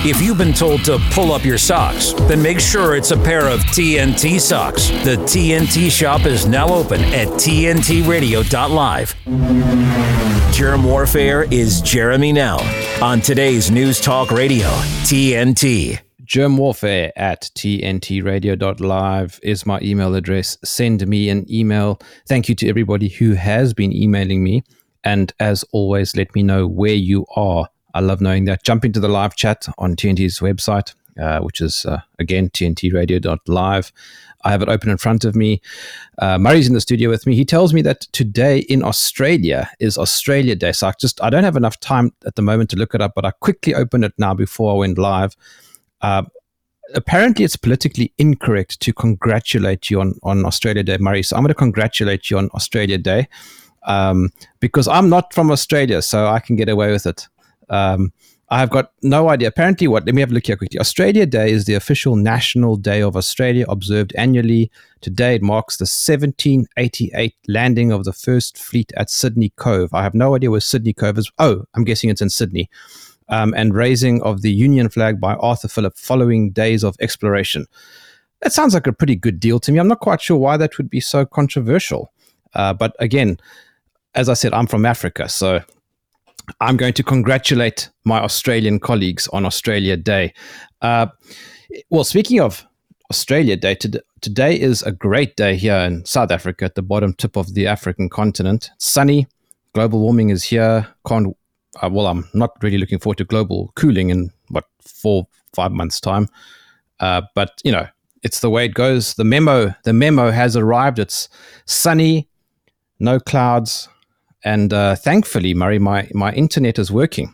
If you've been told to pull up your socks, then make sure it's a pair of TNT socks. The TNT shop is now open at tntradio.live. Germ warfare is Jeremy Nell on today's News Talk Radio, TNT. Germ warfare at tntradio.live is my email address. Send me an email. Thank you to everybody who has been emailing me. And as always, let me know where you are. I love knowing that. Jump into the live chat on TNT's website, which is, again, tntradio.live. I have it open in front of me. Murray's in the studio with me. He tells me that today in Australia is Australia Day. So I don't have enough time at the moment to look it up, but I quickly opened it now before I went live. Apparently, it's politically incorrect to congratulate you on Australia Day, Murray. So I'm going to congratulate you on Australia Day because I'm not from Australia, so I can get away with it. I've got no idea. Apparently, let me have a look here quickly. Australia Day is the official National Day of Australia, observed annually. Today, it marks the 1788 landing of the first fleet at Sydney Cove. I have no idea where Sydney Cove is. Oh, I'm guessing it's in Sydney. And raising of the Union flag by Arthur Phillip following days of exploration. That sounds like a pretty good deal to me. I'm not quite sure why that would be so controversial. But again, as I said, I'm from Africa, so I'm going to congratulate my Australian colleagues on Australia Day. Well, speaking of Australia Day, today is a great day here in South Africa at the bottom tip of the African continent. It's sunny, global warming is here. I'm not really looking forward to global cooling in, 4-5 months' time. But, it's the way it goes. The memo has arrived. It's sunny, no clouds. And thankfully, Murray, my internet is working.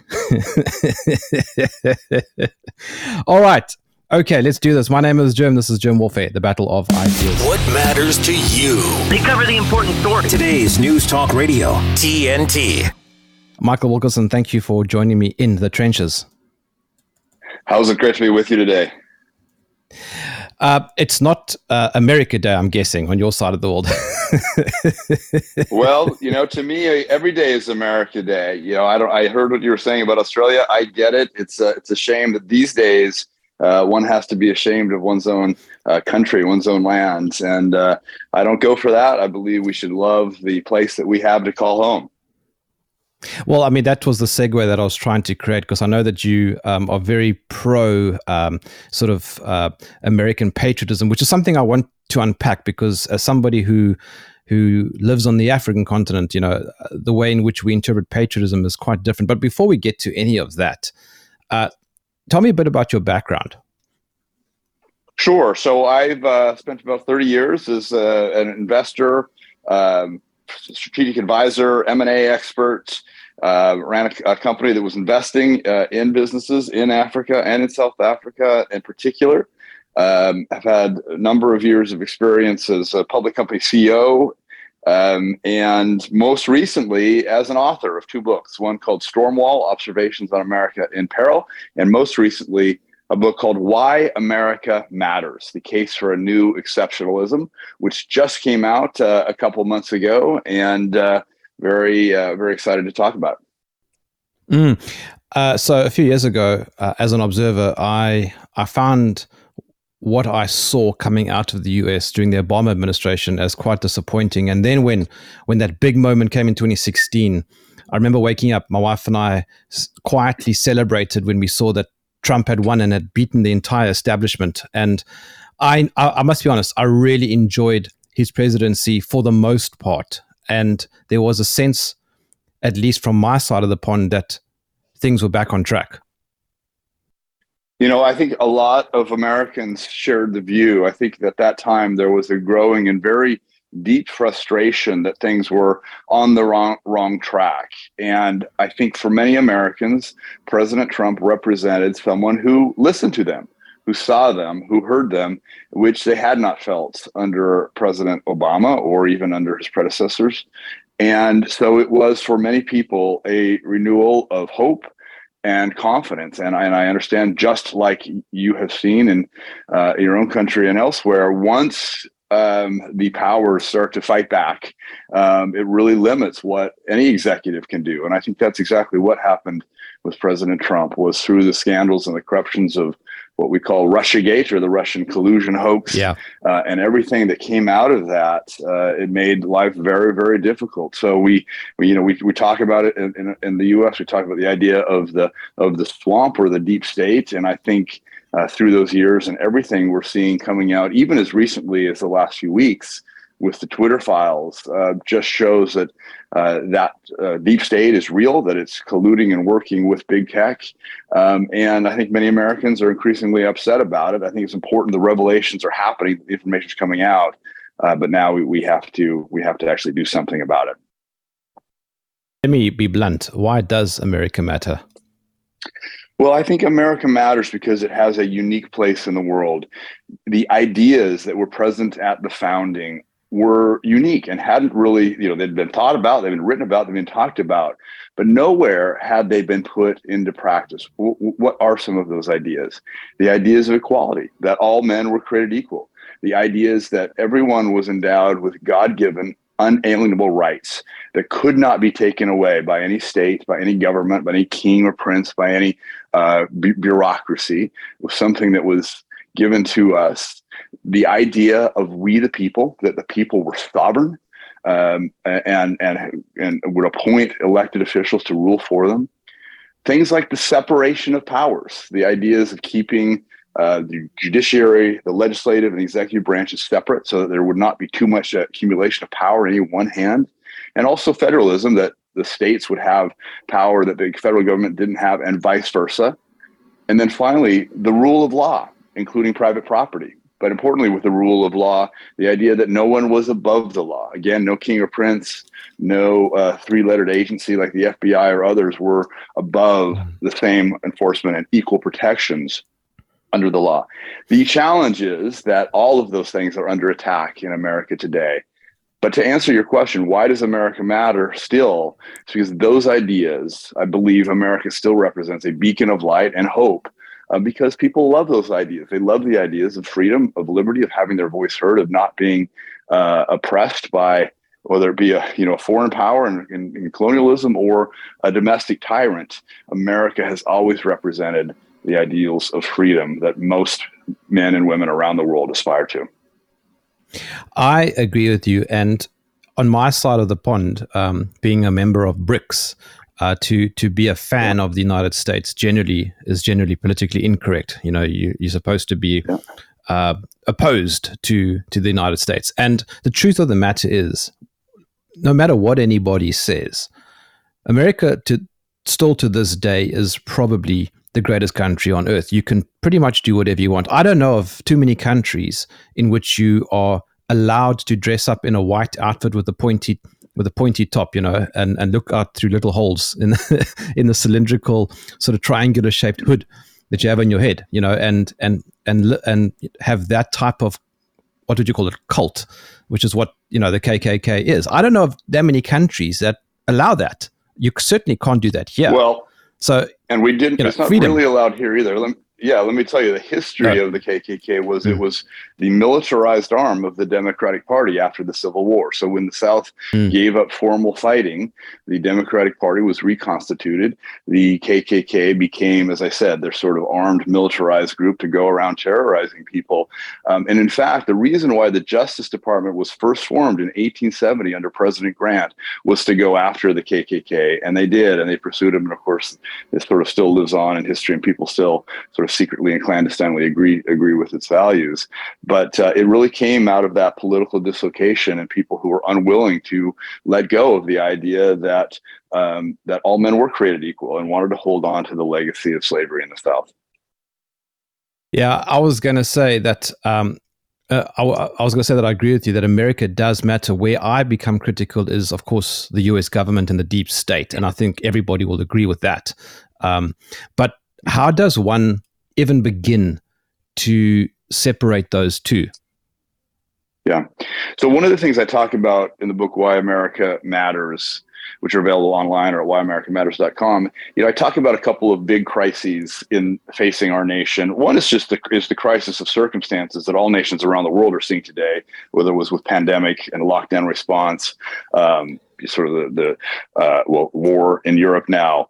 All right. Okay, let's do this. My name is Germ. This is Germ Warfare, the battle of ideas. What matters to you? They cover the important stories. Today's News Talk Radio, TNT. Michael Wilkerson, thank you for joining me in the trenches. How's it great to be with you today? It's not America Day, I'm guessing, on your side of the world. Well, to me, every day is America Day. I heard what you were saying about Australia. I get it. It's a shame that these days one has to be ashamed of one's own country, one's own lands. And I don't go for that. I believe we should love the place that we have to call home. Well, I mean, that was the segue that I was trying to create, because I know that you are very pro American patriotism, which is something I want to unpack, because as somebody who lives on the African continent, the way in which we interpret patriotism is quite different. But before we get to any of that, tell me a bit about your background. Sure. So I've spent about 30 years as an investor, strategic advisor, M&A expert, ran a company that was investing in businesses in Africa and in South Africa in particular. I've had a number of years of experience as a public company CEO, and most recently as an author of 2 books, one called Stormwall, Observations on America in Peril, and most recently a book called Why America Matters, The Case for a New Exceptionalism, which just came out a couple months ago, and very, very excited to talk about it. So a few years ago, as an observer, I found what I saw coming out of the US during the Obama administration as quite disappointing. And then when that big moment came in 2016, I remember waking up, my wife and I quietly celebrated when we saw that Trump had won and had beaten the entire establishment. And I must be honest, I really enjoyed his presidency for the most part. And there was a sense, at least from my side of the pond, that things were back on track. I think a lot of Americans shared the view. I think at that time there was a growing and very deep frustration that things were on the wrong track. And I think for many Americans, President Trump represented someone who listened to them, who saw them, who heard them, which they had not felt under President Obama or even under his predecessors. And so it was for many people a renewal of hope and confidence. And I understand, just like you have seen in your own country and elsewhere, once the powers start to fight back, it really limits what any executive can do. And I think that's exactly what happened with President Trump was through the scandals and the corruptions of what we call Russiagate, or the Russian collusion hoax. Yeah. And everything that came out of that, it made life very, very difficult. So we talk about it in the U.S. We talk about the idea of the swamp or the deep state. And I think through those years and everything we're seeing coming out, even as recently as the last few weeks with the Twitter files, just shows that deep state is real, that it's colluding and working with big tech. And I think many Americans are increasingly upset about it. I think it's important the revelations are happening, the information's coming out, but now we have to actually do something about it. Let me be blunt. Why does America matter? Well, I think America matters because it has a unique place in the world. The ideas that were present at the founding were unique and hadn't really, they'd been thought about, they've been written about, they've been talked about, but nowhere had they been put into practice. What are some of those ideas? The ideas of equality, that all men were created equal. The ideas that everyone was endowed with God-given, unalienable rights that could not be taken away by any state, by any government, by any king or prince, by any bureaucracy. It was something that was given to us. The idea of we the people, that the people were sovereign and would appoint elected officials to rule for them. Things like the separation of powers, the ideas of keeping the judiciary, the legislative, and the executive branches separate so that there would not be too much accumulation of power in any one hand. And also federalism, that the states would have power that the federal government didn't have, and vice versa. And then finally, the rule of law, including private property. But importantly, with the rule of law, the idea that no one was above the law. Again, no king or prince, no three-lettered agency like the FBI or others were above the same enforcement and equal protections under the law. The challenge is that all of those things are under attack in America today. But to answer your question, why does America matter still? It's because those ideas, I believe America still represents a beacon of light and hope, because people love those ideas. They love the ideas of freedom, of liberty, of having their voice heard, of not being oppressed by, whether it be a foreign power in colonialism or a domestic tyrant. America has always represented the ideals of freedom that most men and women around the world aspire to. I agree with you. And on my side of the pond, being a member of BRICS, to be a fan of the United States is generally politically incorrect. You're supposed to be opposed to the United States. And the truth of the matter is, no matter what anybody says, America still to this day is probably the greatest country on earth. You can pretty much do whatever you want. I don't know of too many countries in which you are allowed to dress up in a white outfit with a pointy top, and look out through little holes in the cylindrical sort of triangular shaped hood that you have on your head, and have that type of, what would you call it, cult, which is what the KKK is. I don't know of that many countries that allow that. You certainly can't do that here. Well, and we didn't. It's not freedom. Really allowed here either. Let me tell you, the history of the KKK was it was the militarized arm of the Democratic Party after the Civil War. So when the South gave up formal fighting, the Democratic Party was reconstituted. The KKK became, as I said, their sort of armed militarized group to go around terrorizing people. And in fact, the reason why the Justice Department was first formed in 1870 under President Grant was to go after the KKK. And they did, and they pursued them. And of course, this sort of still lives on in history, and people still sort of secretly and clandestinely agree with its values. But it really came out of that political dislocation and people who were unwilling to let go of the idea that all men were created equal and wanted to hold on to the legacy of slavery in the South. Yeah, I was going to say that I agree with you that America does matter. Where I become critical is, of course, the US government and the deep state. And I think everybody will agree with that. But how does one even begin to separate those two? Yeah. So one of the things I talk about in the book, Why America Matters, which are available online or at whyamericamatters.com, I talk about a couple of big crises in facing our nation. One is just the crisis of circumstances that all nations around the world are seeing today, whether it was with pandemic and lockdown response, sort of the war in Europe now.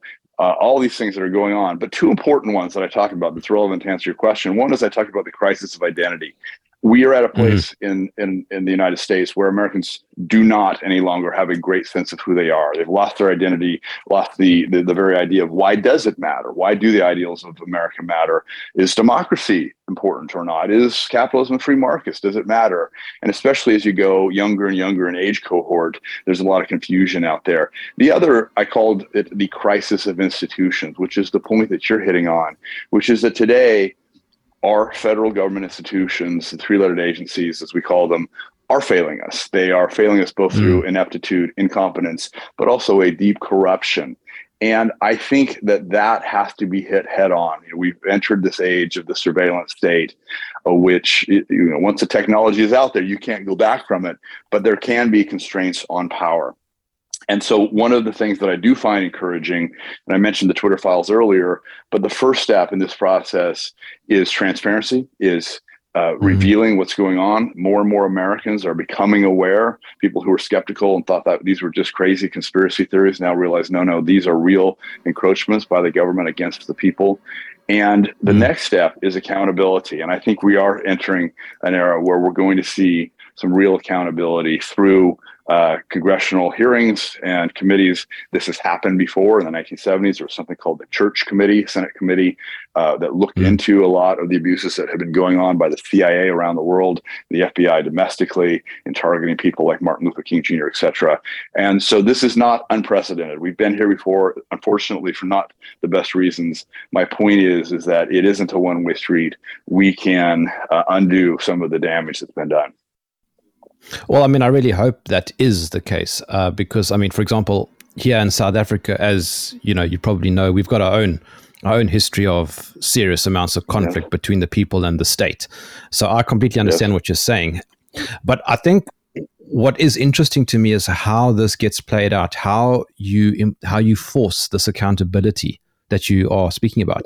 all these things that are going on. But two important ones that I talk about that's relevant to answer your question. One is I talk about the crisis of identity. We are at a place in the United States where Americans do not any longer have a great sense of who they are. They've lost their identity, lost the very idea of why does it matter? Why do the ideals of America matter? Is democracy important or not? Is capitalism and free markets, does it matter? And especially as you go younger and younger in age cohort, there's a lot of confusion out there. The other, I called it the crisis of institutions, which is the point that you're hitting on, which is that today, our federal government institutions, the three-lettered agencies, as we call them, are failing us. They are failing us both through ineptitude, incompetence, but also a deep corruption. And I think that has to be hit head on. We've entered this age of the surveillance state, which, once the technology is out there, you can't go back from it, but there can be constraints on power. And so one of the things that I do find encouraging, and I mentioned the Twitter files earlier, but the first step in this process is transparency, is revealing what's going on. More and more Americans are becoming aware. People who were skeptical and thought that these were just crazy conspiracy theories now realize, no, these are real encroachments by the government against the people. And the next step is accountability. And I think we are entering an era where we're going to see some real accountability through congressional hearings and committees. This has happened before in the 1970s. There was something called the Church Committee, Senate Committee, that looked into a lot of the abuses that had been going on by the CIA around the world, the FBI domestically, in targeting people like Martin Luther King Jr., et cetera. And so this is not unprecedented. We've been here before, unfortunately, for not the best reasons. My point is that it isn't a one-way street. We can undo some of the damage that's been done. Well, I mean, I really hope that is the case because, I mean, for example, here in South Africa, as you probably know, we've got our own history of serious amounts of conflict between the people and the state. So I completely understand what you're saying. But I think what is interesting to me is how this gets played out, how you force this accountability that you are speaking about.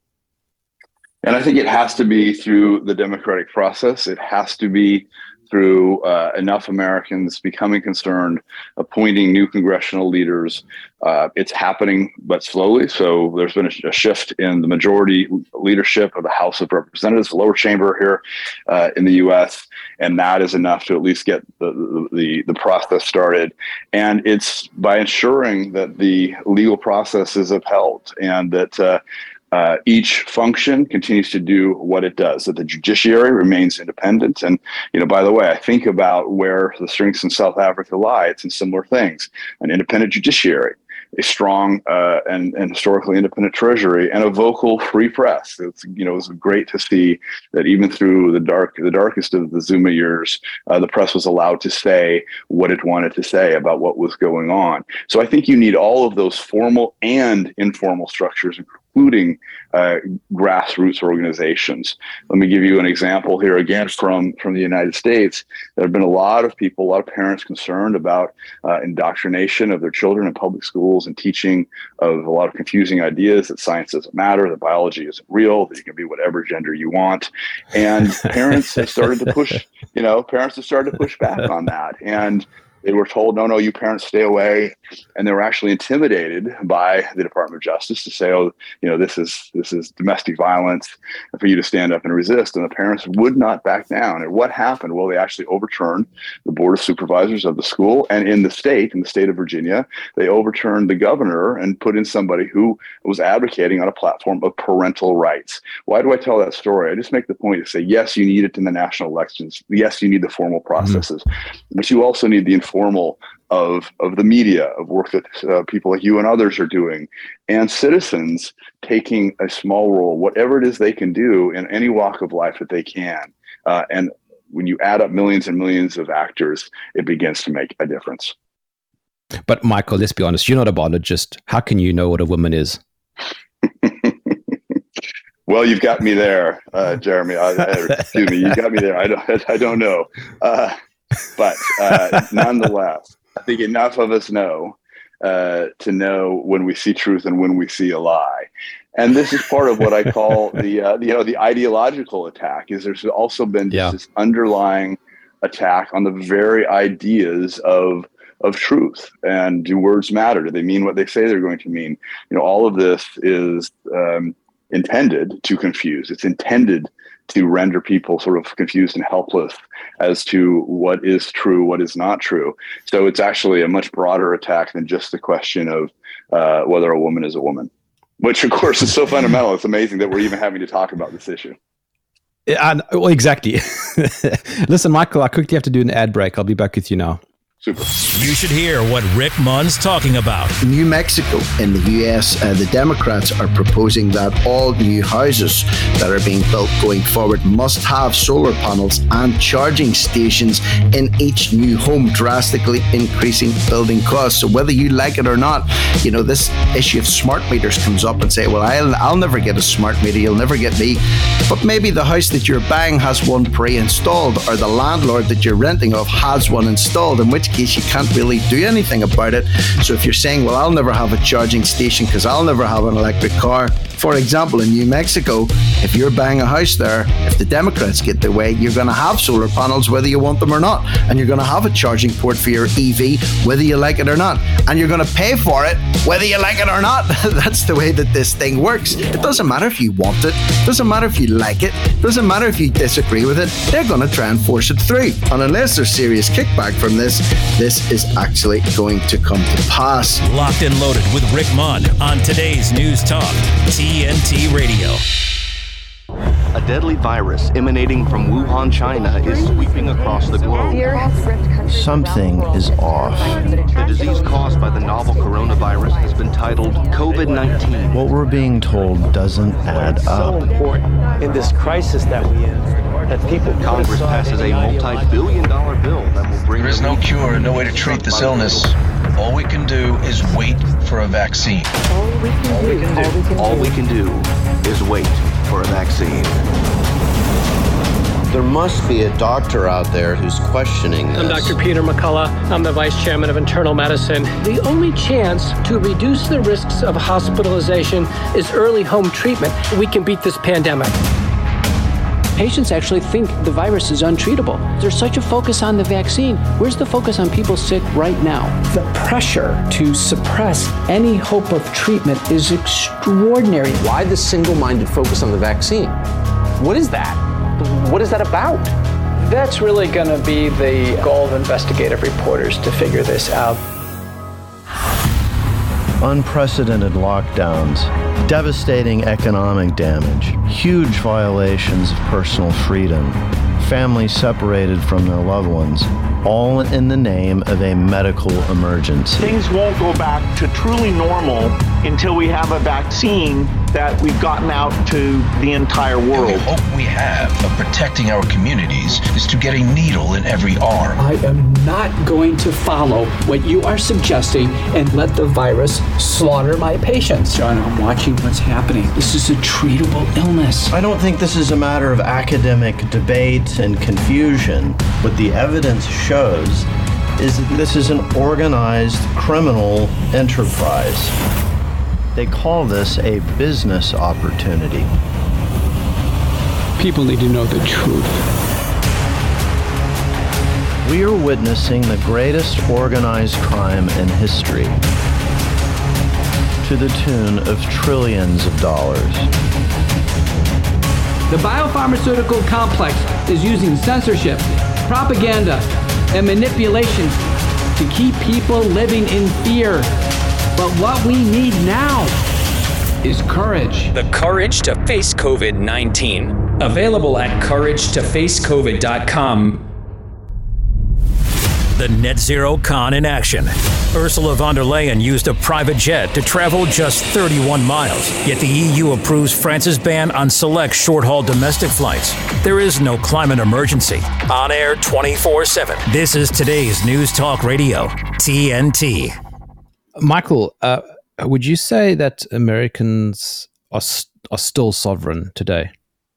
And I think it has to be through the democratic process. It has to be through enough Americans becoming concerned, appointing new congressional leaders. It's happening, but slowly. So there's been a shift in the majority leadership of the House of Representatives, the lower chamber here in the U.S., and that is enough to at least get the process started. And it's by ensuring that the legal process is upheld and that each function continues to do what it does, that the judiciary remains independent. And, by the way, I think about where the strengths in South Africa lie. It's in similar things: an independent judiciary, a strong and historically independent treasury, and a vocal free press. It's great to see that even through the darkest of the Zuma years, the press was allowed to say what it wanted to say about what was going on. So I think you need all of those formal and informal structures, including grassroots organizations. Let me give you an example here again from the United States. There have been a lot of people, a lot of parents concerned about indoctrination of their children in public schools and teaching of a lot of confusing ideas that science doesn't matter, that biology isn't real, that you can be whatever gender you want. And parents have started to push, back on that. And they were told, no, you parents stay away. And they were actually intimidated by the Department of Justice to say, this is domestic violence, and for you to stand up and resist. And the parents would not back down. And what happened? Well, they actually overturned the Board of Supervisors of the school. And in the state of Virginia, they overturned the governor and put in somebody who was advocating on a platform of parental rights. Why do I tell that story? I just make the point to say, yes, you need it in the national elections. Yes, you need the formal processes, but you also need the informal of the media, of work that people like you and others are doing, and citizens taking a small role, whatever it is they can do in any walk of life that they can. And when you add up millions and millions of actors, it begins to make a difference. But Michael, let's be honest, you're not a biologist. How can you know what a woman is? Well, you've got me there, Jeremy. Excuse me, you got me there. I don't know. But nonetheless, I think enough of us know to know when we see truth and when we see a lie. And this is part of what I call the ideological attack. Is there's also been this underlying attack on the very ideas of of truth. And do words matter? Do they mean what they say they're going to mean? All of this is intended to confuse. It's intended to render people sort of confused and helpless as to what is true, what is not true. So it's actually a much broader attack than just the question of whether a woman is a woman, which of course is so fundamental. It's amazing that we're even having to talk about this issue. Well, exactly. Listen, Michael, I quickly have to do an ad break. I'll be back with you now. Super. You should hear what Rick Munn's talking about. In New Mexico, in the U.S., the Democrats are proposing that all new houses that are being built going forward must have solar panels and charging stations in each new home, drastically increasing building costs. So whether you like it or not, this issue of smart meters comes up and say, well, I'll never get a smart meter, you'll never get me. But maybe the house that you're buying has one pre-installed, or the landlord that you're renting off has one installed, in which case you can't really do anything about it. So if you're saying, well, I'll never have a charging station because I'll never have an electric car. For example, in New Mexico, if you're buying a house there, if the Democrats get their way, you're going to have solar panels whether you want them or not. And you're going to have a charging port for your EV whether you like it or not. And you're going to pay for it whether you like it or not. That's the way that this thing works. It doesn't matter if you want it. It doesn't matter if you like it. It doesn't matter if you disagree with it. They're going to try and force it through. And unless there's serious kickback from this is actually going to come to pass. Locked and Loaded with Rick Munn on today's News Talk, TNT Radio. A deadly virus emanating from Wuhan, China is sweeping across the globe. Something is off. The disease caused by the novel coronavirus has been titled COVID-19. What we're being told doesn't add so up. important in this crisis that we in, that people Congress passes a multi-billion-dollar bill that will bring... There is no cure, no way to treat this illness. All we can do is wait for a vaccine. All we can do is wait for a vaccine. There must be a doctor out there who's questioning this. I'm Dr. Peter McCullough. I'm the Vice Chairman of Internal Medicine. The only chance to reduce the risks of hospitalization is early home treatment. We can beat this pandemic. Patients actually think the virus is untreatable. There's such a focus on the vaccine. Where's the focus on people sick right now? The pressure to suppress any hope of treatment is extraordinary. Why the single-minded focus on the vaccine? What is that? What is that about? That's really going to be the goal of investigative reporters to figure this out. Unprecedented lockdowns, devastating economic damage, huge violations of personal freedom, families separated from their loved ones, all in the name of a medical emergency. Things won't go back to truly normal until we have a vaccine that we've gotten out to the entire world. The hope we have of protecting our communities is to get a needle in every arm. I am not going to follow what you are suggesting and let the virus slaughter my patients. John, I'm watching what's happening. This is a treatable illness. I don't think this is a matter of academic debate and confusion. What the evidence shows is that this is an organized criminal enterprise. They call this a business opportunity. People need to know the truth. We are witnessing the greatest organized crime in history, to the tune of trillions of dollars. The biopharmaceutical complex is using censorship, propaganda, and manipulation to keep people living in fear. But what we need now is courage. The courage to face COVID-19. Available at couragetofacecovid.com. The Net Zero Con in action. Ursula von der Leyen used a private jet to travel just 31 miles. Yet the EU approves France's ban on select short-haul domestic flights. There is no climate emergency. On air 24/7. This is today's News Talk Radio, TNT. Michael, would you say that Americans are still sovereign today?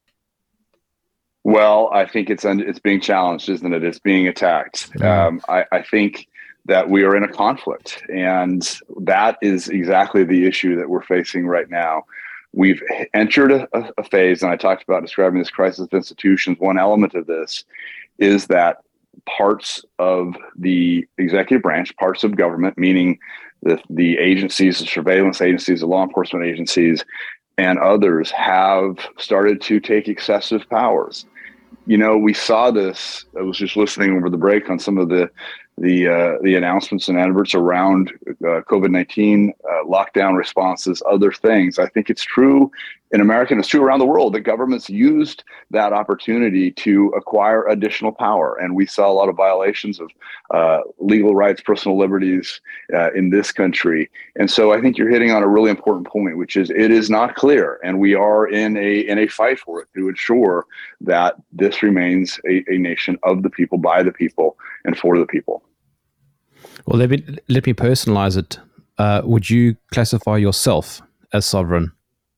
Well, I think it's being challenged, isn't it? It's being attacked. I think that we are in a conflict, and that is exactly the issue that we're facing right now. We've entered a phase, and I talked about describing this crisis of institutions. One element of this is that parts of the executive branch, parts of government, meaning the agencies, the surveillance agencies, the law enforcement agencies, and others have started to take excessive powers. We saw this. I was just listening over the break on some of the announcements and adverts around COVID-19, lockdown responses, other things. I think it's true in America, and it's true around the world, that governments used that opportunity to acquire additional power. And we saw a lot of violations of legal rights, personal liberties in this country. And so I think you're hitting on a really important point, which is it is not clear. And we are in a fight for it to ensure that this remains a nation of the people, by the people, and for the people. Well, let me personalize it. Would you classify yourself as sovereign?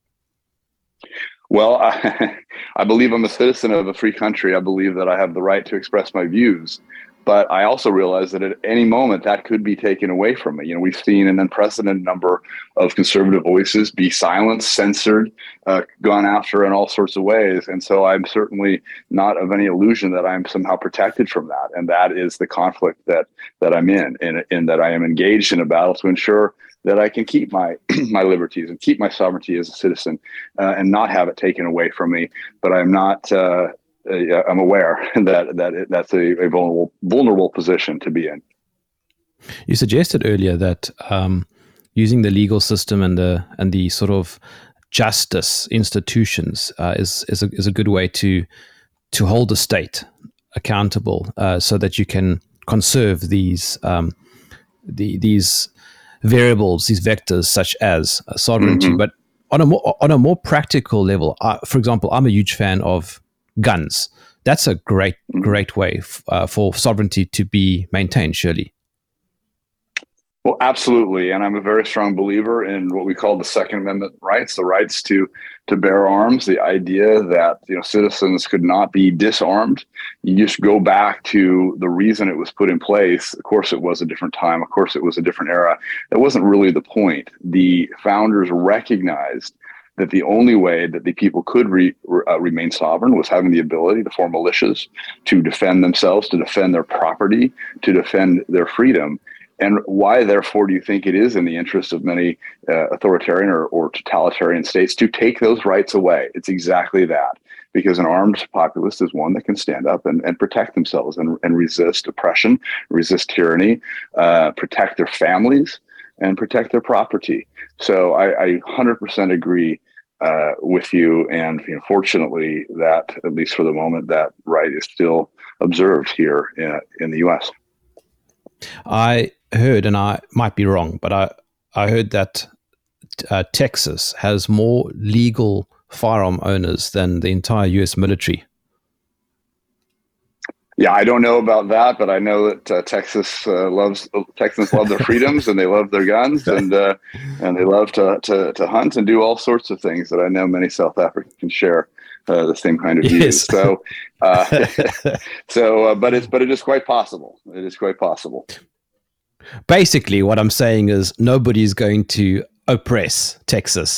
Well, I believe I'm a citizen of a free country. I believe that I have the right to express my views. But I also realize that at any moment that could be taken away from me. We've seen an unprecedented number of conservative voices be silenced, censored, gone after in all sorts of ways. And so I'm certainly not of any illusion that I'm somehow protected from that. And that is the conflict that I'm in that I am engaged in a battle to ensure that I can keep my liberties and keep my sovereignty as a citizen and not have it taken away from me. But I'm not. I'm aware that that's a vulnerable position to be in. You suggested earlier that using the legal system and the sort of justice institutions is a good way to hold the state accountable, so that you can conserve these variables, these vectors, such as sovereignty. Mm-hmm. But on a more practical level, for example, I'm a huge fan of guns. That's a great way for sovereignty to be maintained, surely. Well, absolutely. And I'm a very strong believer in what we call the Second Amendment rights, the rights to bear arms, the idea that citizens could not be disarmed. You just go back to the reason it was put in place. Of course, it was a different time. Of course, it was a different era. That wasn't really the point. The founders recognized that the only way that the people could remain sovereign was having the ability to form militias, to defend themselves, to defend their property, to defend their freedom. And why, therefore, do you think it is in the interest of many authoritarian or totalitarian states to take those rights away? It's exactly that, because an armed populace is one that can stand up and protect themselves and resist oppression, resist tyranny, protect their families, and protect their property. So I 100% agree with you. And fortunately, that, at least for the moment, that right is still observed here in the U.S. I heard, and I might be wrong, but I heard that Texas has more legal firearm owners than the entire U.S. military. Yeah, I don't know about that, but I know that Texans love their freedoms, and they love their guns, and they love to hunt and do all sorts of things that I know many South Africans share the same kind of views. So, but it is quite possible. It is quite possible. Basically, what I'm saying is nobody's going to oppress Texas.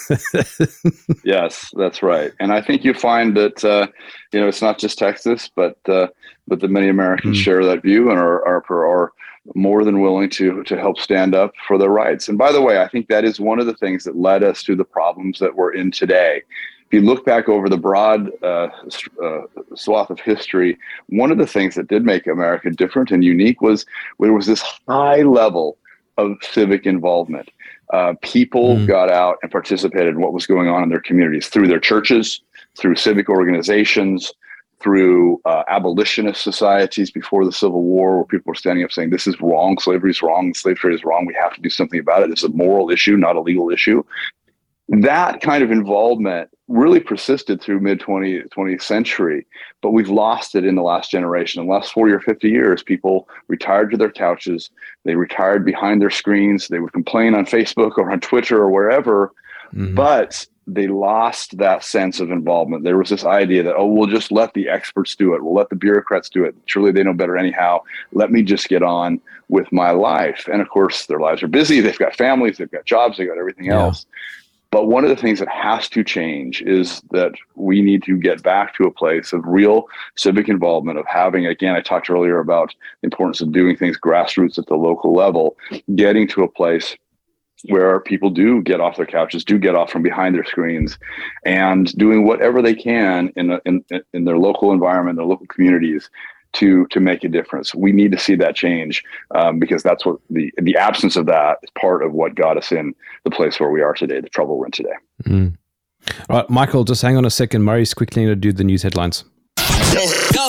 Yes, that's right. And I think you find that it's not just Texas, but that many Americans share that view and are more than willing to help stand up for their rights. And by the way, I think that is one of the things that led us to the problems that we're in today. If you look back over the broad swath of history, one of the things that did make America different and unique was there was this high level of civic involvement. People got out and participated in what was going on in their communities through their churches, through civic organizations, through abolitionist societies before the Civil War, where people were standing up saying, this is wrong, slavery is wrong, slave trade is wrong, we have to do something about it. It's a moral issue, not a legal issue. That kind of involvement really persisted through mid-20th century, but we've lost it in the last generation. In the last 40 or 50 years, people retired to their couches. They retired behind their screens. They would complain on Facebook or on Twitter or wherever, but they lost that sense of involvement. There was this idea that, we'll just let the experts do it. We'll let the bureaucrats do it. Surely they know better anyhow. Let me just get on with my life. And of course, their lives are busy. They've got families, they've got jobs, they've got everything else. But one of the things that has to change is that we need to get back to a place of real civic involvement, of having, again, I talked earlier about the importance of doing things grassroots at the local level, getting to a place where people do get off their couches, do get off from behind their screens, and doing whatever they can in their local environment, their local communities, to make a difference. We need to see that change, because that's what the absence of that is part of what got us in the place where we are today, the trouble we're in today. Mm. All right, Michael, just hang on a second. Murray's quickly going to do the news headlines. Go.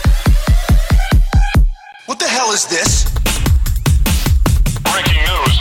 What the hell is this? Breaking news.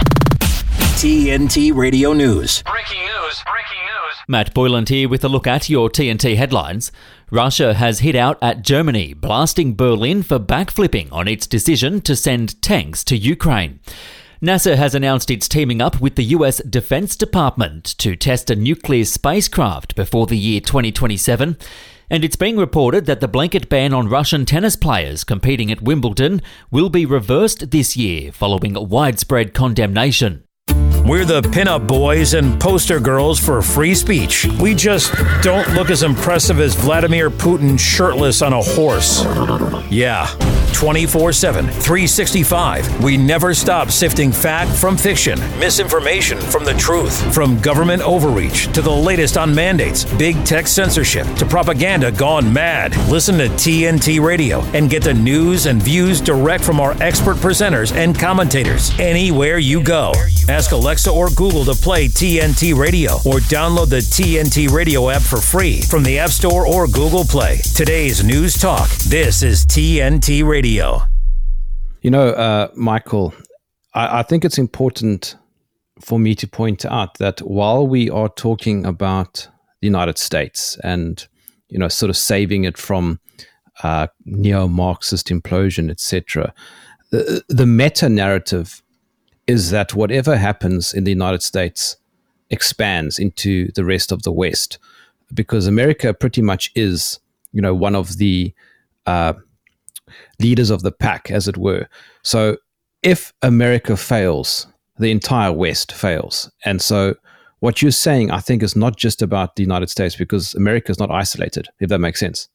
TNT Radio News. Breaking news. Matt Boyland here with a look at your TNT headlines. Russia has hit out at Germany, blasting Berlin for backflipping on its decision to send tanks to Ukraine. NASA has announced it's teaming up with the US Defense Department to test a nuclear spacecraft before the year 2027. And it's being reported that the blanket ban on Russian tennis players competing at Wimbledon will be reversed this year following widespread condemnation. We're the pinup boys and poster girls for free speech. We just don't look as impressive as Vladimir Putin shirtless on a horse. Yeah, 24/7, 365. We never stop sifting fact from fiction, misinformation from the truth, from government overreach to the latest on mandates, big tech censorship to propaganda gone mad. Listen to TNT Radio and get the news and views direct from our expert presenters and commentators anywhere you go. Ask Alexa or Google to play TNT Radio or download the TNT Radio app for free from the App Store or Google Play. Today's News Talk. This is TNT Radio. You know, Michael, I think it's important for me to point out that while we are talking about the United States and, you know, sort of saving it from neo-Marxist implosion, etc., the meta-narrative is that whatever happens in the United States expands into the rest of the West, because America pretty much is, you know, one of the leaders of the pack, as it were. So if America fails, the entire West fails. And so what you're saying, I think, is not just about the United States, because America is not isolated, if that makes sense.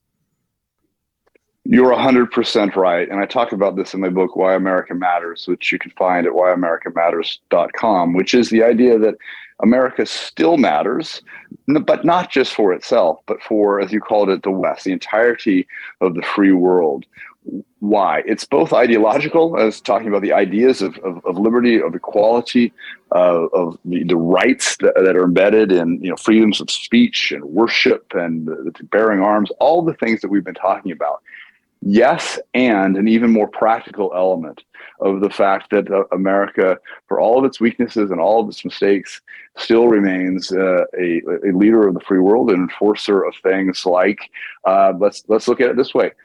You're 100% right. And I talk about this in my book, Why America Matters, which you can find at whyAmericaMatters.com, which is the idea that America still matters, but not just for itself, but for, as you called it, the West, the entirety of the free world. Why? It's both ideological, as talking about the ideas of liberty, of equality, of the rights that are embedded in, you know, freedoms of speech and worship and bearing arms, all the things that we've been talking about. Yes, and an even more practical element of the fact that America, for all of its weaknesses and all of its mistakes, still remains a leader of the free world, an enforcer of things like, let's look at it this way,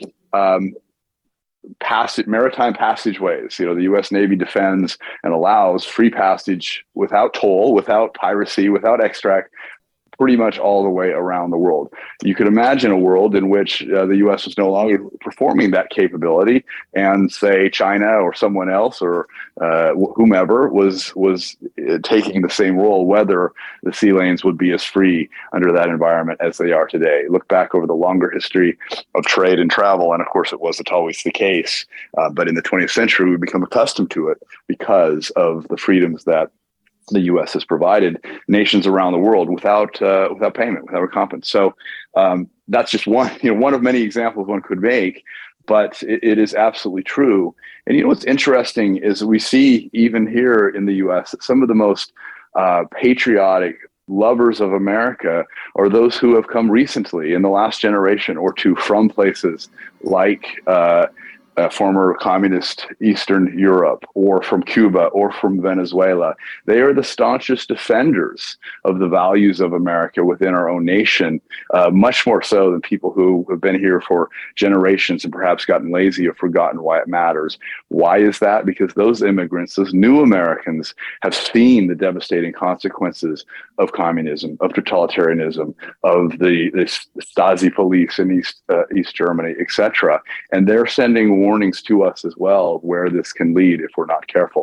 maritime passageways. You know, the U.S. Navy defends and allows free passage without toll, without piracy, without extract, pretty much all the way around the world. You could imagine a world in which the U.S. was no longer performing that capability, and say China or someone else or whomever was taking the same role, whether the sea lanes would be as free under that environment as they are today. Look back over the longer history of trade and travel, and of course it wasn't always the case. But in the 20th century, we've become accustomed to it because of the freedoms that the U.S. has provided nations around the world without payment, without recompense. So that's just one of many examples one could make, but it is absolutely true. And you know what's interesting is we see even here in the U.S. that some of the most patriotic lovers of America are those who have come recently in the last generation or two from places like former communist Eastern Europe, or from Cuba, or from Venezuela. They are the staunchest defenders of the values of America within our own nation, much more so than people who have been here for generations and perhaps gotten lazy or forgotten why it matters. Why is that? Because those immigrants, those new Americans, have seen the devastating consequences of communism, of totalitarianism, of the Stasi police in East Germany, etc. And they're sending warnings to us as well where this can lead if we're not careful.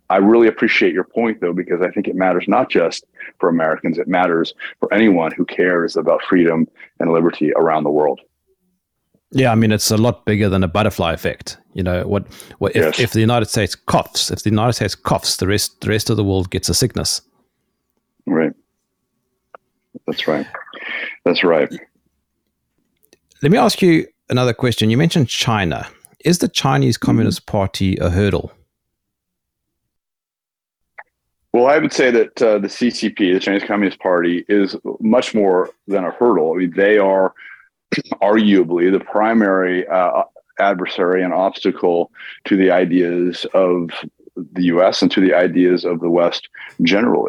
I really appreciate your point, though, because I think it matters not just for Americans, it matters for anyone who cares about freedom and liberty around the world. Yeah, I mean, it's a lot bigger than a butterfly effect. You know, if the United States coughs, the rest of the world gets a sickness. Right. That's right. That's right. Let me ask you another question. You mentioned China. Is the Chinese Communist Party a hurdle? Well, I would say that the CCP, the Chinese Communist Party, is much more than a hurdle. I mean, they are arguably the primary adversary and obstacle to the ideas of the U.S. and to the ideas of the West generally.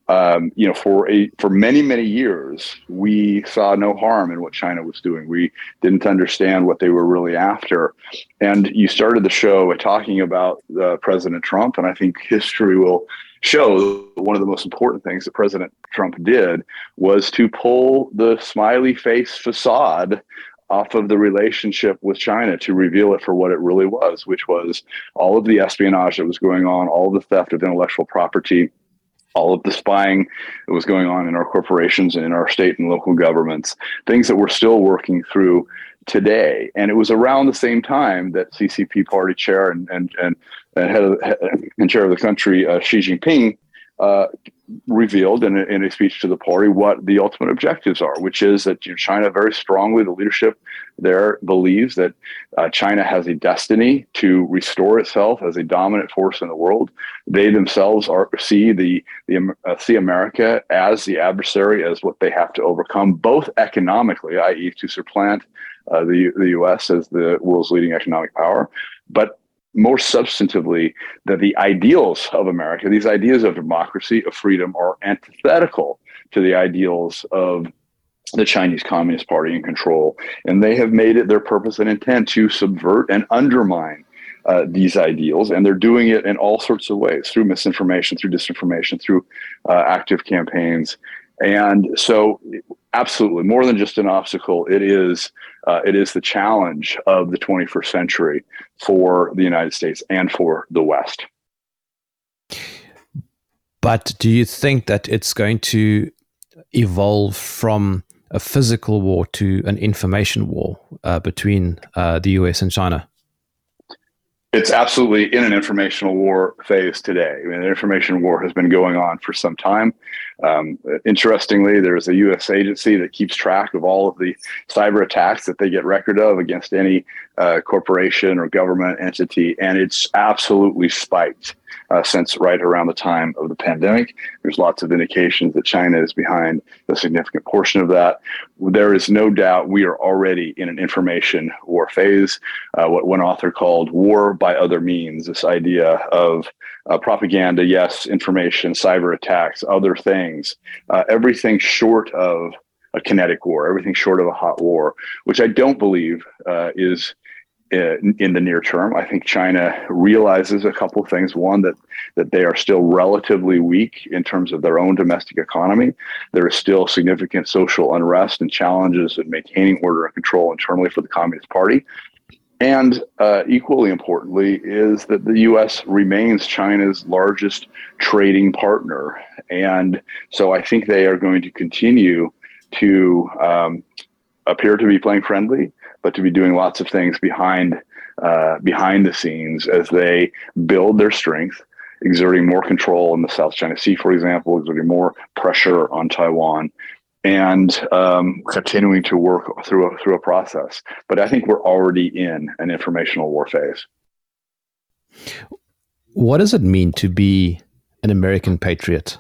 For many years, we saw no harm in what China was doing. We didn't understand what they were really after. And you started the show by talking about President Trump, and I think history will show one of the most important things that President Trump did was to pull the smiley face facade off of the relationship with China to reveal it for what it really was, which was all of the espionage that was going on, all of the theft of intellectual property, all of the spying that was going on in our corporations and in our state and local governments, things that we're still working through today. And it was around the same time that CCP party chair and head of, and chair of the country, Xi Jinping, revealed in a speech to the party what the ultimate objectives are, which is that China very strongly, the leadership there believes that China has a destiny to restore itself as a dominant force in the world. They themselves see America as the adversary, as what they have to overcome, both economically, i.e. to supplant the U.S. as the world's leading economic power, but more substantively, that the ideals of America, these ideas of democracy, of freedom, are antithetical to the ideals of the Chinese Communist Party in control. And they have made it their purpose and intent to subvert and undermine these ideals. And they're doing it in all sorts of ways, through misinformation, through disinformation, through active campaigns. And so absolutely, more than just an obstacle, it is the challenge of the 21st century for the United States and for the West. But do you think that it's going to evolve from a physical war to an information war between the US and China? It's absolutely in an informational war phase today. I mean, the information war has been going on for some time. Interestingly, there's a U.S. agency that keeps track of all of the cyber attacks that they get record of against any corporation or government entity, and it's absolutely spiked since right around the time of the pandemic. There's lots of indications that China is behind a significant portion of that. There is no doubt we are already in an information war phase, what one author called war by other means, this idea of propaganda, yes, information, cyber attacks, other things, everything short of a kinetic war, everything short of a hot war, which I don't believe is in the near term. I think China realizes a couple of things. One, that they are still relatively weak in terms of their own domestic economy. There is still significant social unrest and challenges in maintaining order and control internally for the Communist Party. And equally importantly is that the U.S. remains China's largest trading partner. And so I think they are going to continue to appear to be playing friendly, but to be doing lots of things behind the scenes as they build their strength, exerting more control in the South China Sea, for example, exerting more pressure on Taiwan, and continuing to work through a process. But I think we're already in an informational war phase. What does it mean to be an American patriot?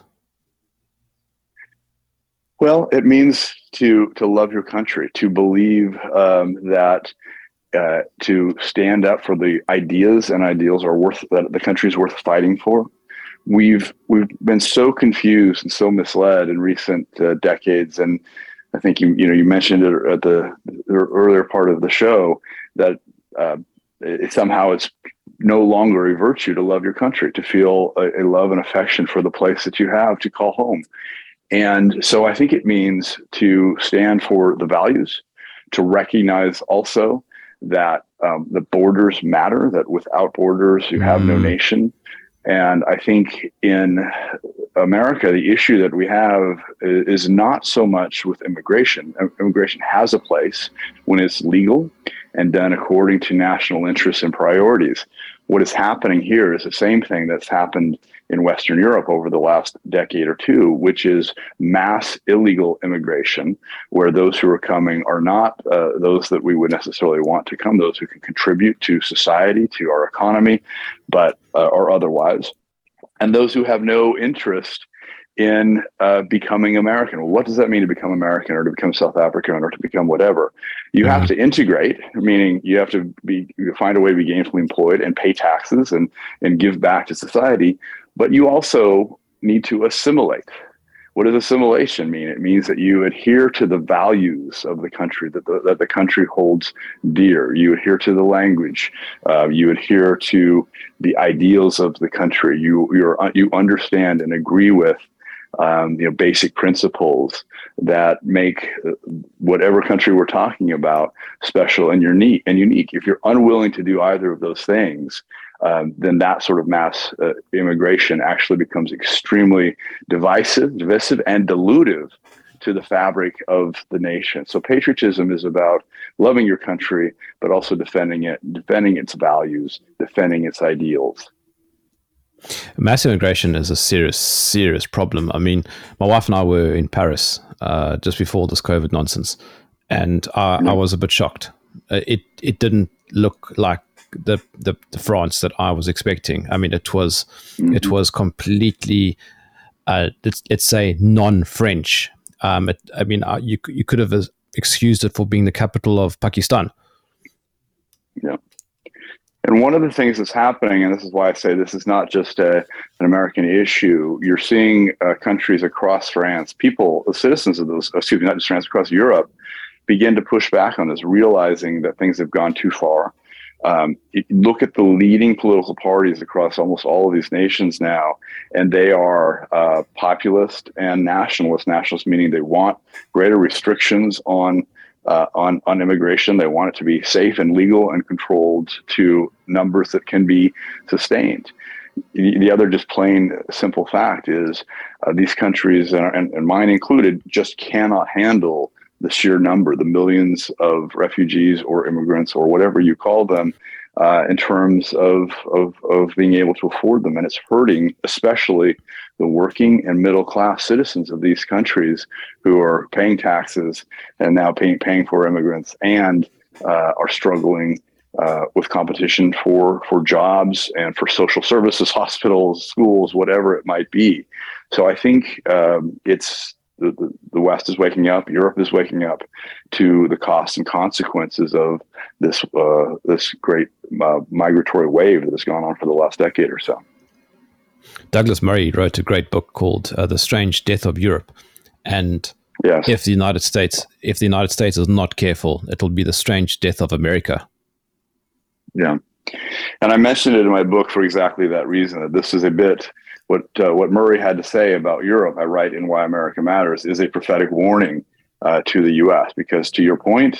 Well, it means to love your country, to believe that to stand up for the ideas and ideals that the country is worth fighting for. We've been so confused and so misled in recent decades, and I think you mentioned it at the earlier part of the show that somehow it's no longer a virtue to love your country, to feel a love and affection for the place that you have to call home. And so I think it means to stand for the values, to recognize also that the borders matter, that without borders you have no nation, And I think in America, the issue that we have is not so much with immigration. Immigration has a place when it's legal and done according to national interests and priorities. What is happening here is the same thing that's happened in Western Europe over the last decade or two, which is mass illegal immigration, where those who are coming are not those that we would necessarily want to come, those who can contribute to society, to our economy, but or otherwise, and those who have no interest in becoming American. Well, what does that mean to become American or to become South African or to become whatever? You have to integrate, meaning you have to find a way to be gainfully employed and pay taxes and give back to society. But you also need to assimilate. What does assimilation mean? It means that you adhere to the values of the country, that the country holds dear. You adhere to the language. You adhere to the ideals of the country. You understand and agree with basic principles that make whatever country we're talking about special and unique. If you're unwilling to do either of those things, then that sort of mass immigration actually becomes extremely divisive and dilutive to the fabric of the nation. So patriotism is about loving your country, but also defending its values, defending its ideals. Mass immigration is a serious problem. I mean, my wife and I were in Paris just before this COVID nonsense, and I was a bit shocked. It didn't look like the France that I was expecting. I mean, it was completely, let's say, non-French. You could have excused it for being the capital of Pakistan. Yeah. And one of the things that's happening, and this is why I say this is not just an American issue, you're seeing countries across France, citizens of those, not just France, across Europe, begin to push back on this, realizing that things have gone too far. Look at the leading political parties across almost all of these nations now, and they are populist and nationalist. Nationalist meaning they want greater restrictions on immigration. They want it to be safe and legal and controlled to numbers that can be sustained. The other just plain simple fact is these countries, and mine included, just cannot handle the sheer number, the millions of refugees or immigrants or whatever you call them, in terms of being able to afford them. And it's hurting especially the working and middle class citizens of these countries who are paying taxes and now paying for immigrants and are struggling with competition for jobs and for social services, hospitals, schools, whatever it might be. So I think it's the West is waking up, Europe is waking up to the costs and consequences of this great migratory wave that has gone on for the last decade or so. Douglas Murray wrote a great book called The Strange Death of Europe. And yes, if the United States is not careful, it'll be the strange death of America. Yeah. And I mentioned it in my book for exactly that reason, that this is a bit what Murray had to say about Europe, I write in Why America Matters, is a prophetic warning to the U.S. Because to your point,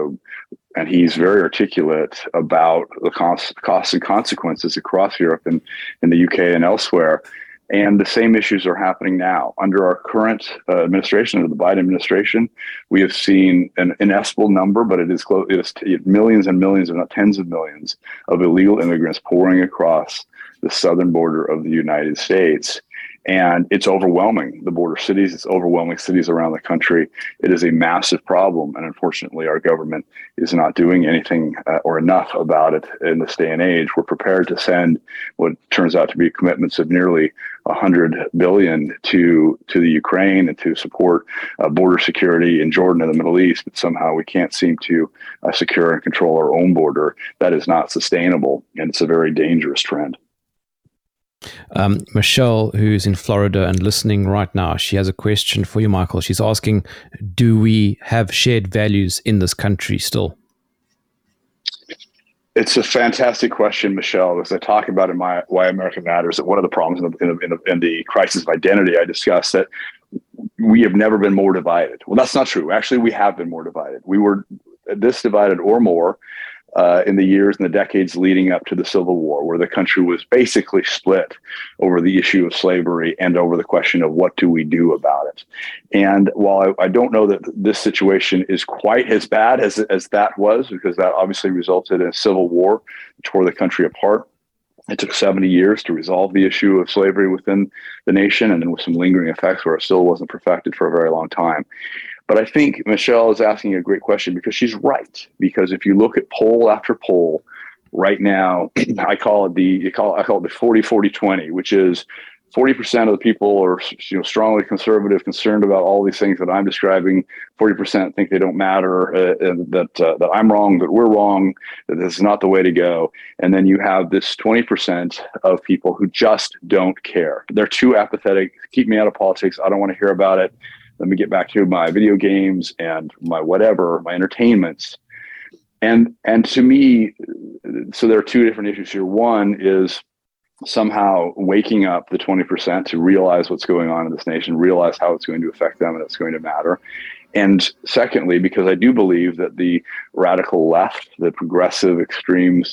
and he's very articulate about the costs and consequences across Europe and in the UK and elsewhere. And the same issues are happening now. Under our current administration, under the Biden administration, we have seen an inestimable number, but it is millions and millions, if not tens of millions, of illegal immigrants pouring across the southern border of the United States. And it's overwhelming the border cities. It's overwhelming cities around the country. It is a massive problem. And unfortunately, our government is not doing anything or enough about it in this day and age. We're prepared to send what turns out to be commitments of nearly $100 billion to the Ukraine and to support border security in Jordan and the Middle East. But somehow we can't seem to secure and control our own border. That is not sustainable. And it's a very dangerous trend. Michelle, who's in Florida and listening right now, she has a question for you, Michael. She's asking, do we have shared values in this country still? It's a fantastic question, Michelle. As I talk about in my Why America Matters, that one of the problems in the crisis of identity, I discussed that we have never been more divided. Well, that's not true. Actually, we have been more divided. We were this divided or more in the years and the decades leading up to the Civil War, where the country was basically split over the issue of slavery and over the question of what do we do about it. And while I don't know that this situation is quite as bad as that was, because that obviously resulted in a civil war, tore the country apart. It took 70 years to resolve the issue of slavery within the nation, and then with some lingering effects where it still wasn't perfected for a very long time. But I think Michelle is asking a great question because she's right. Because if you look at poll after poll right now, I call it the 40-40-20, which is 40% of the people are strongly conservative, concerned about all these things that I'm describing. 40% think they don't matter, and that I'm wrong, that we're wrong, that this is not the way to go. And then you have this 20% of people who just don't care. They're too apathetic. Keep me out of politics. I don't want to hear about it. Let me get back to my video games and my whatever, my entertainments. And to me, so there are two different issues here. One is somehow waking up the 20% to realize what's going on in this nation, realize how it's going to affect them and it's going to matter. And secondly, because I do believe that the radical left, the progressive extremes,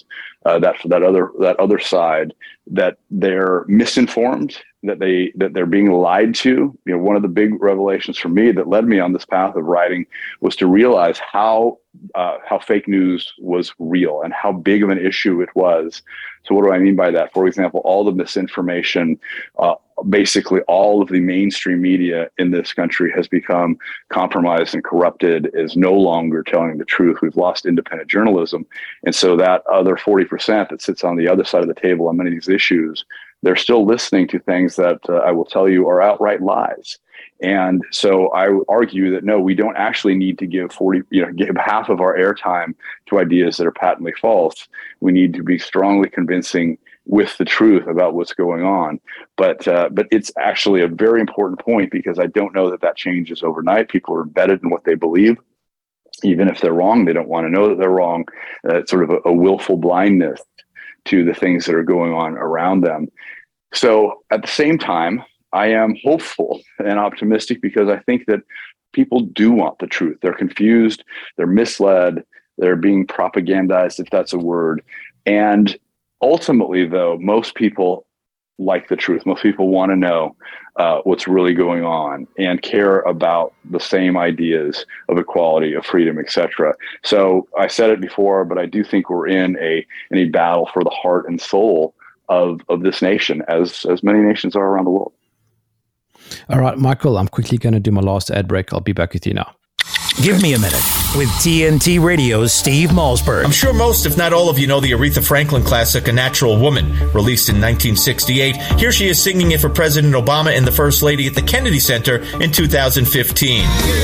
that other side, that they're misinformed, that they're being lied to. One of the big revelations for me that led me on this path of writing was to realize how fake news was real and how big of an issue it was. So what do I mean by that? For example, all the misinformation, basically all of the mainstream media in this country has become compromised and corrupted, is no longer telling the truth. We've lost independent journalism. And so that other 40% that sits on the other side of the table on many of these issues, they're still listening to things that I will tell you are outright lies. And so I would argue that no, we don't actually need to give give half of our airtime to ideas that are patently false. We need to be strongly convincing with the truth about what's going on. But it's actually a very important point, because I don't know that changes overnight. People are embedded in what they believe. Even if they're wrong, they don't want to know that they're wrong. It's sort of a willful blindness to the things that are going on around them. So at the same time, I am hopeful and optimistic, because I think that people do want the truth. They're confused, they're misled, they're being propagandized, if that's a word. And ultimately, though, most people like the truth. Most people want to know what's really going on and care about the same ideas of equality, of freedom, etc. So I said it before, but I do think we're in a battle for the heart and soul of this nation, as many nations are around the world. All right, Michael, I'm quickly going to do my last ad break. I'll be back with you now. Give me a minute with TNT Radio's Steve Malzberg. I'm sure most, if not all of you, know the Aretha Franklin classic, A Natural Woman, released in 1968. Here she is singing it for President Obama and the First Lady at the Kennedy Center in 2015.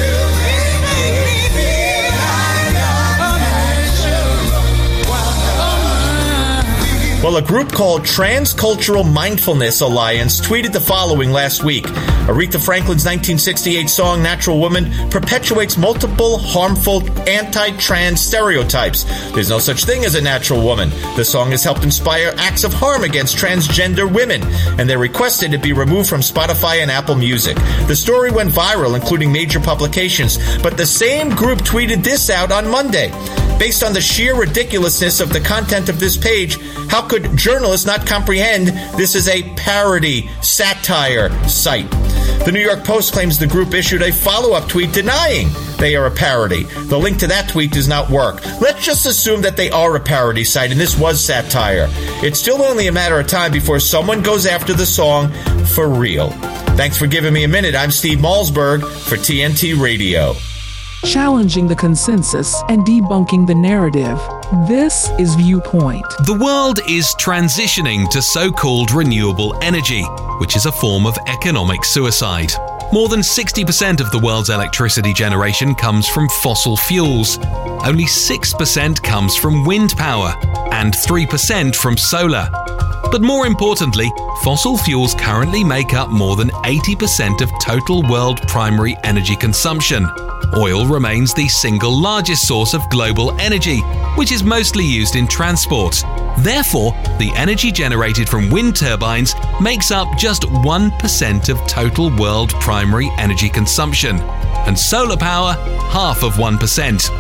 Well, a group called Transcultural Mindfulness Alliance tweeted the following last week. Aretha Franklin's 1968 song, Natural Woman, perpetuates multiple harmful anti-trans stereotypes. There's no such thing as a natural woman. The song has helped inspire acts of harm against transgender women, and they requested it be removed from Spotify and Apple Music. The story went viral, including major publications, but the same group tweeted this out on Monday. Based on the sheer ridiculousness of the content of this page, how could journalists not comprehend this is a parody, satire site? The New York Post claims the group issued a follow-up tweet denying they are a parody. The link to that tweet does not work. Let's just assume that they are a parody site and this was satire. It's still only a matter of time before someone goes after the song for real. Thanks for giving me a minute. I'm Steve Malzberg for TNT Radio. Challenging the consensus and debunking the narrative. This is Viewpoint. The world is transitioning to so-called renewable energy, which is a form of economic suicide. More than 60% of the world's electricity generation comes from fossil fuels. Only 6% comes from wind power and 3% from solar. But more importantly, fossil fuels currently make up more than 80% of total world primary energy consumption. Oil remains the single largest source of global energy, which is mostly used in transport. Therefore, the energy generated from wind turbines makes up just 1% of total world primary energy consumption, and solar power, half of 1%.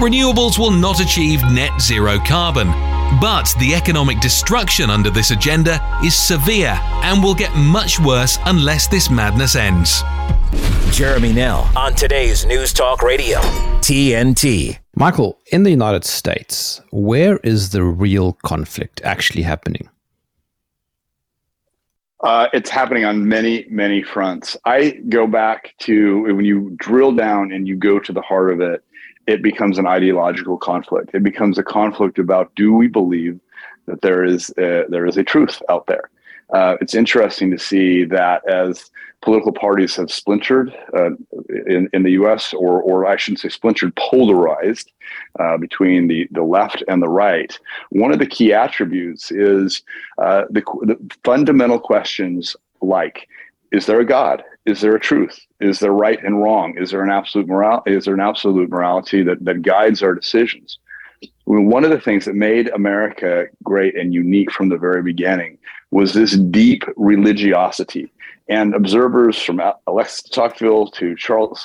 Renewables will not achieve net zero carbon, but the economic destruction under this agenda is severe and will get much worse unless this madness ends. Jeremy Nell on today's News Talk Radio, TNT. Michael, in the United States, where is the real conflict actually happening? It's happening on many, many fronts. I go back to when you drill down and you go to the heart of it, it becomes an ideological conflict. It becomes a conflict about, do we believe that there is a truth out there? It's interesting to see that as political parties have splintered in the U.S., or I shouldn't say splintered, polarized between the left and the right. One of the key attributes is the fundamental questions like, is there a God? Is there a truth? Is there right and wrong? Is there an absolute morality that guides our decisions? One of the things that made America great and unique from the very beginning was this deep religiosity. And observers from Alexis de Tocqueville to Charles,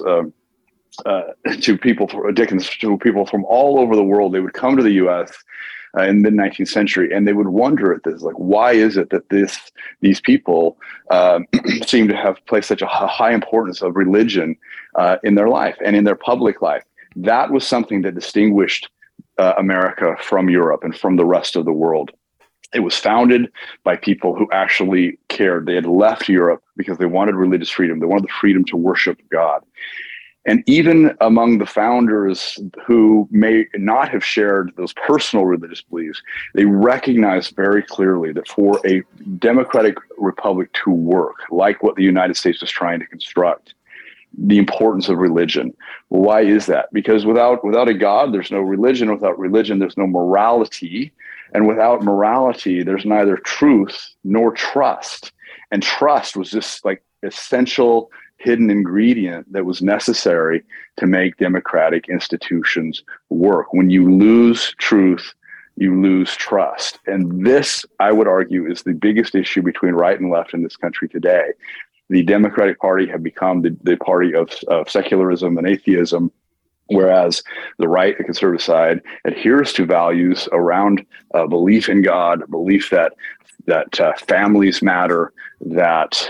to people from Dickens, to people from all over the world, they would come to the U.S. In the mid-19th century, and they would wonder at this, like, why is it that these people seem to have placed such a high importance of religion in their life and in their public life? That was something that distinguished America from Europe and from the rest of the world. It was founded by people who actually cared. They had left Europe because they wanted religious freedom. They wanted the freedom to worship God. And even among the founders who may not have shared those personal religious beliefs, they recognized very clearly that for a democratic republic to work, like what the United States was trying to construct, the importance of religion. Why is that? Because without a God, there's no religion. Without religion, there's no morality. And without morality, there's neither truth nor trust. And trust was just like essential hidden ingredient that was necessary to make democratic institutions work. When you lose truth, you lose trust. And this, I would argue, is the biggest issue between right and left in this country today. The Democratic Party have become the party of secularism and atheism, whereas the right, the conservative side, adheres to values around belief in God, belief that families matter, that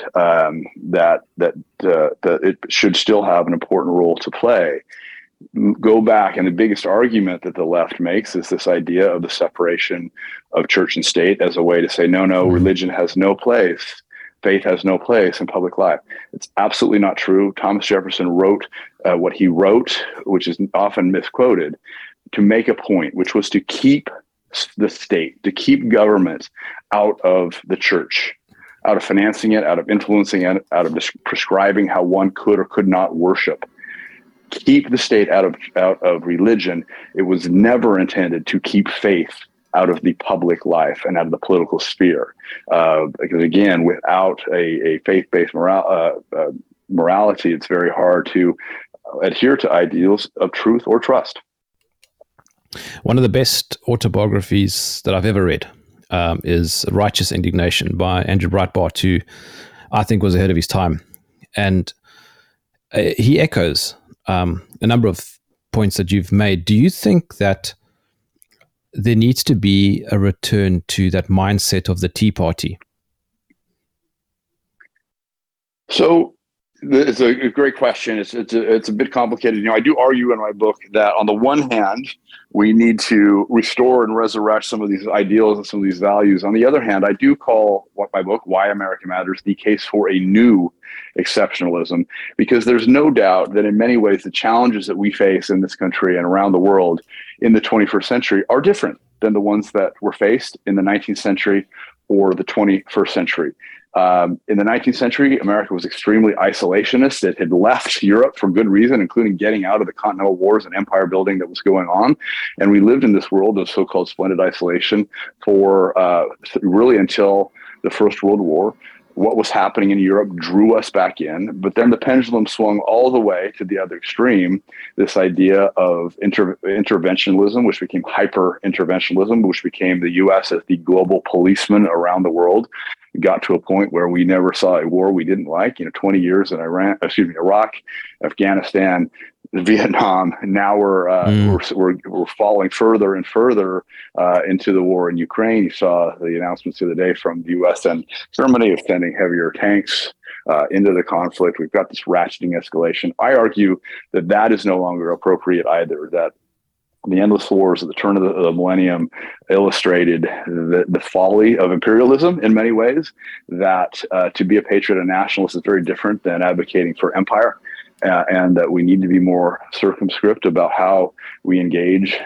it should still have an important role to play. Go back, and the biggest argument that the left makes is this idea of the separation of church and state as a way to say, no, religion has no place. Faith has no place in public life. It's absolutely not true. Thomas Jefferson wrote what he wrote, which is often misquoted, to make a point, which was to keep the state, to keep government out of the church, out of financing it, out of influencing it, out of prescribing how one could or could not worship. Keep the state out of religion. It was never intended to keep faith out of the public life and out of the political sphere. Because again, without a faith-based morality, it's very hard to adhere to ideals of truth or trust. One of the best autobiographies that I've ever read is Righteous Indignation by Andrew Breitbart, who I think was ahead of his time. And he echoes a number of points that you've made. Do you think that there needs to be a return to that mindset of the Tea Party? So it's a great question. It's a bit complicated. I do argue in my book that on the one hand, we need to restore and resurrect some of these ideals and some of these values. On the other hand, I do call my book, Why America Matters, the case for a new exceptionalism, because there's no doubt that in many ways the challenges that we face in this country and around the world in the 21st century are different than the ones that were faced in the 19th century or the 21st century. In the 19th century, America was extremely isolationist. It had left Europe for good reason, including getting out of the continental wars and empire building that was going on. And we lived in this world of so-called splendid isolation for really until the First World War. What was happening in Europe drew us back in, but then the pendulum swung all the way to the other extreme, this idea of interventionism, which became hyper-interventionism, which became the U.S. as the global policeman around the world. got to a point where we never saw a war we didn't like. 20 years in Iraq, Afghanistan, Vietnam. Now we're falling further and further into the war in Ukraine. You saw the announcements the other day from the U.S. and Germany of sending heavier tanks into the conflict. We've got this ratcheting escalation. I argue that is no longer appropriate either. That the endless wars at the turn of the millennium illustrated the folly of imperialism in many ways, that to be a patriot and nationalist is very different than advocating for empire, and that we need to be more circumscript about how we engage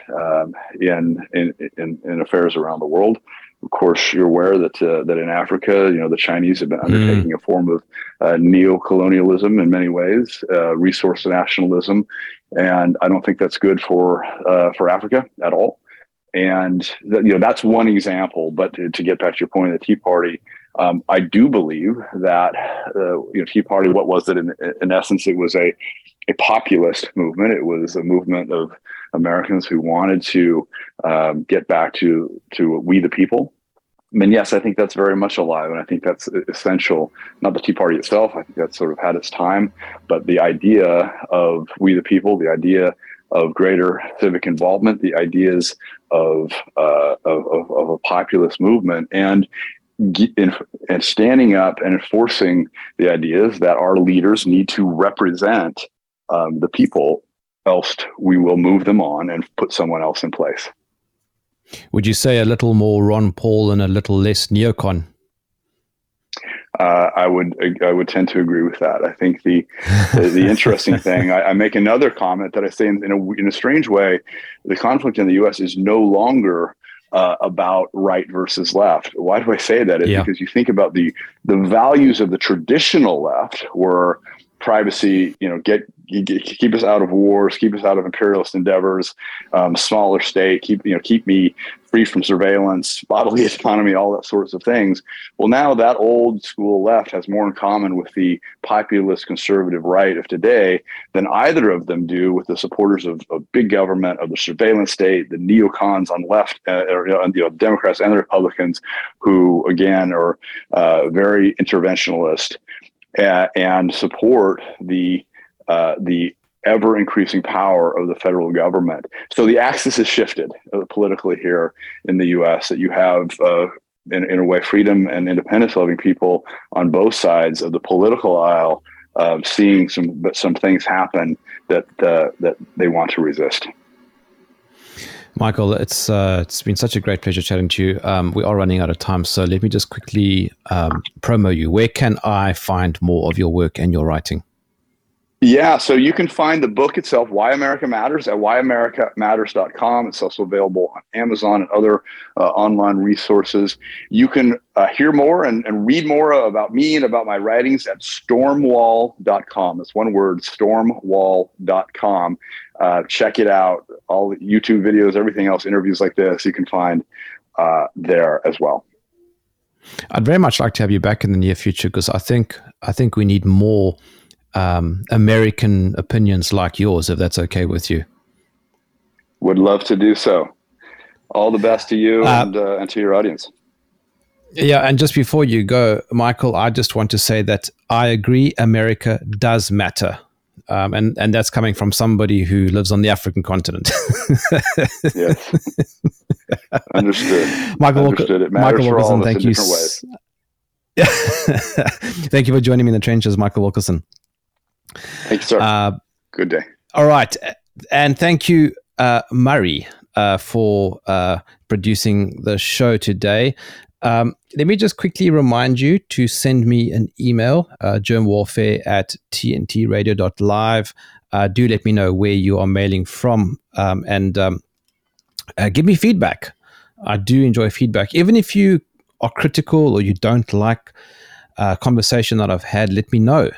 in affairs around the world. Of course, you're aware that in Africa, the Chinese have been undertaking a form of neo-colonialism in many ways, resource nationalism, and I don't think that's good for Africa at all. And that's one example. But to get back to your point of the Tea Party, I do believe that Tea Party, what was it in essence? It was a populist movement. It was a movement of Americans who wanted to get back to we the people. And yes, I think that's very much alive, and I think that's essential. Not the Tea Party itself. I think that's sort of had its time, but the idea of we the people, the idea of greater civic involvement, the ideas of a populist movement, and standing up and enforcing the ideas that our leaders need to represent the people, else we will move them on and put someone else in place. Would you say a little more Ron Paul and a little less neocon? I would tend to agree with that. I think the interesting thing, I make another comment that I say in a strange way, the conflict in the U.S. is no longer about right versus left. Why do I say that? It's because you think about the values of the traditional left were privacy, keep us out of wars, keep us out of imperialist endeavors, smaller state, keep me free from surveillance, bodily autonomy, all that sorts of things. Well, now that old school left has more in common with the populist conservative right of today than either of them do with the supporters of big government, of the surveillance state, the neocons on left, Democrats and the Republicans, who again are very interventionalist and support the ever increasing power of the federal government. So the axis has shifted politically here in the U.S. that you have, in a way, freedom and independence loving people on both sides of the political aisle, seeing some things happen that they want to resist. Michael, it's been such a great pleasure chatting to you. We are running out of time, so let me just quickly promo you. Where can I find more of your work and your writing? Yeah, so you can find the book itself, Why America Matters, at whyamerica.matters.com. It's also available on Amazon and other online resources. You can hear more and read more about me and about my writings at stormwall.com. That's one word, stormwall.com. Check it out. All the YouTube videos, everything else, interviews like this, you can find there as well. I'd very much like to have you back in the near future, because I think we need more American opinions like yours, if that's okay with you. Would love to do so. All the best to you and to your audience. Yeah, and just before you go, Michael, I just want to say that I agree America does matter. And that's coming from somebody who lives on the African continent. Yes. Understood. Michael Understood. It matters for all of us thank in you. different ways. Thank you for joining me in the trenches, Michael Wilkerson. Thank you, sir. Good day. All right. And thank you, Murray, for producing the show today. Let me just quickly remind you to send me an email, germwarfare@tntradio.live. Do let me know where you are mailing from, and give me feedback. I do enjoy feedback. Even if you are critical or you don't like a conversation that I've had, let me know.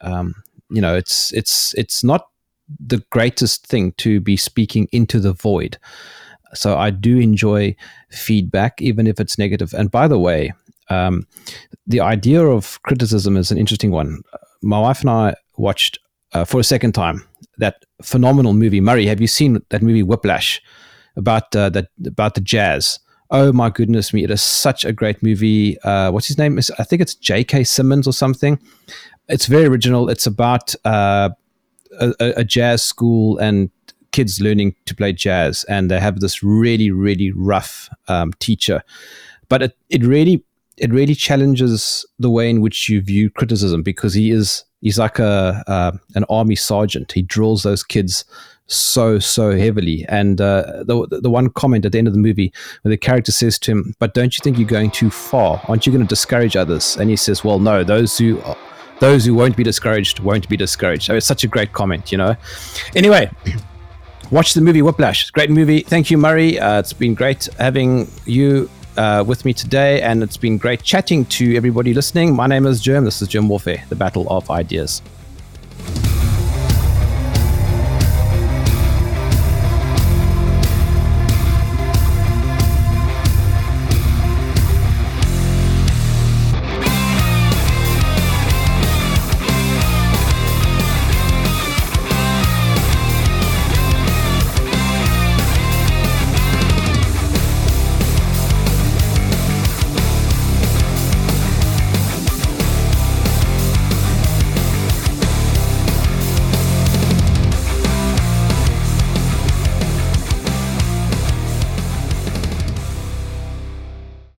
It's not the greatest thing to be speaking into the void. So I do enjoy feedback, even if it's negative. And by the way, the idea of criticism is an interesting one. My wife and I watched for a second time that phenomenal movie. Murray, have you seen that movie Whiplash about the jazz? Oh my goodness me! It is such a great movie. What's his name? I think it's J.K. Simmons or something. It's very original. It's about a jazz school and kids learning to play jazz, and they have this really, really rough teacher. But it really challenges the way in which you view criticism, because he's like an army sergeant. He drills those kids so heavily. And the one comment at the end of the movie where the character says to him, "But don't you think you're going too far? Aren't you going to discourage others?" And he says, "Well, no, those who won't be discouraged won't be discouraged." So it's such a great comment, Anyway, watch the movie Whiplash. Great movie. Thank you, Murray. It's been great having you with me today, and it's been great chatting to everybody listening. My name is Germ. This is Germ Warfare, the Battle of Ideas.